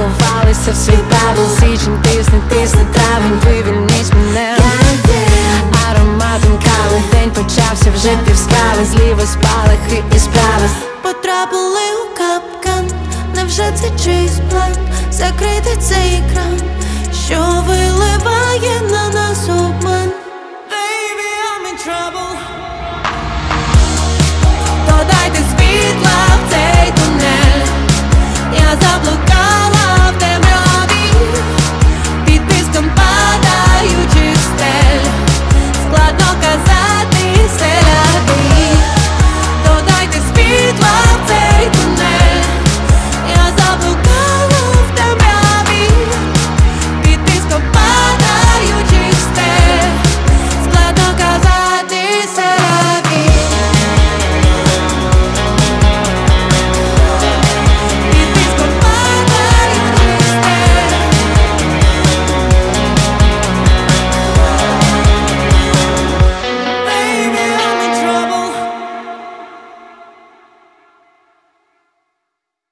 сховалися в свій табір. Січень тисне, тисне травень, вивільніть мене ароматом кави. День почався, вже півсправи, зліва спалахи і справи. Потрапили у капкан, невже це чийсь план? Закрити цей екран, що виливає на нас